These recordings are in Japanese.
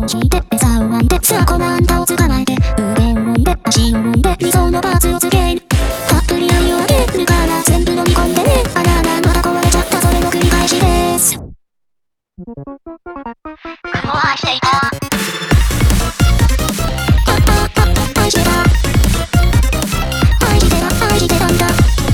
を引いて餌をまいてさあこのあんたを捕まえて腕をもいで足をもいで理想のパーツをつけるたっぷり愛をあげるから全部飲み込んでねあららまだ壊れちゃったそれの繰り返しです雲は愛していた愛してた愛してた愛してたんだ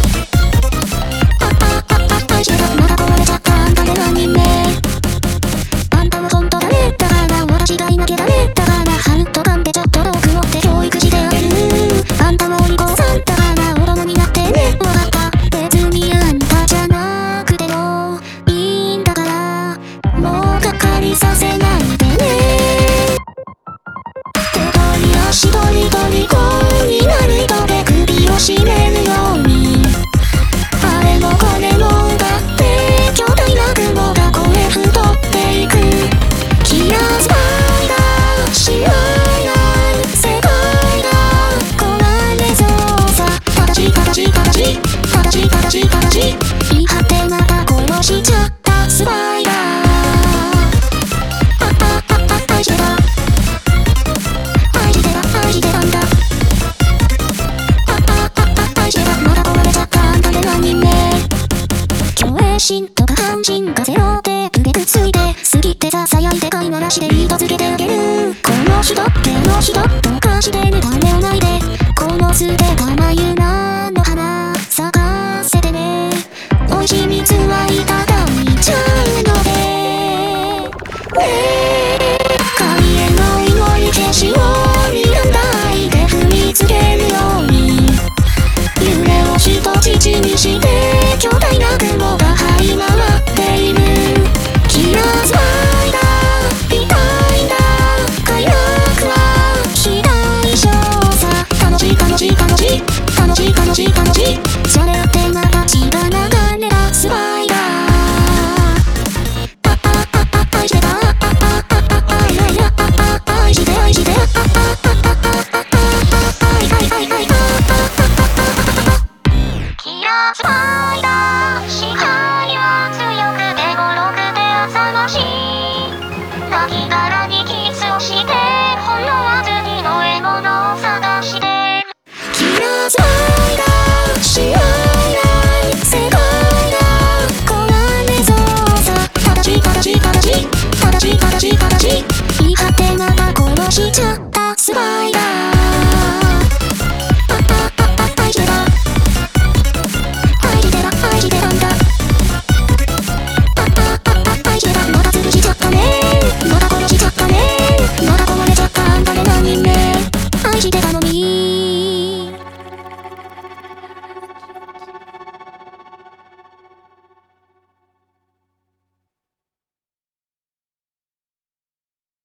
愛してたまだ壊れちゃったあんたで何人目あんたは本当だねだから私がいなきゃダメだからハルト勘でちょっと遠く持って教育してあげるあんたはお利口さんだから大人になってねわかった別にあんたじゃなくてもいいんだからもうがかりさせないでね手取り足取り取りこうになる人で首を絞めるようにあれもこれもだって巨大な雲が声太っていく気がスパイダー知らない世界が壊れそうさ形形形形形形言い張ってまた殺しちゃったスパイダー愛してた愛してた愛してたんだ愛してたまだ壊れちゃったあんたで何人目虚栄心とか肝心がゼロテープでくっついて過ぎてささやいて飼いならしで糸つけてあげるこの人ってあの人どうかしてね種をないでこの巣で玉ゆなの花咲かせてねおいしい蜜はいただいちゃうので神への祈り消しを睨んだ愛で踏みつけるように夢を人質にして巨大な雲が這い回っているキラースパイダー痛いんだ快楽は非対称さ楽しい楽しい楽しい楽しい楽しい楽しいそれってまた血が流れたスパイダー愛してた愛して愛してキラースパイダー視界は強くて脆くて浅ましい亡き殻にキスをしてほんのわずにの獲物を探してキラースパイダー知らない世界が壊れそうさ形形形形形形言い張ってまた殺しちゃう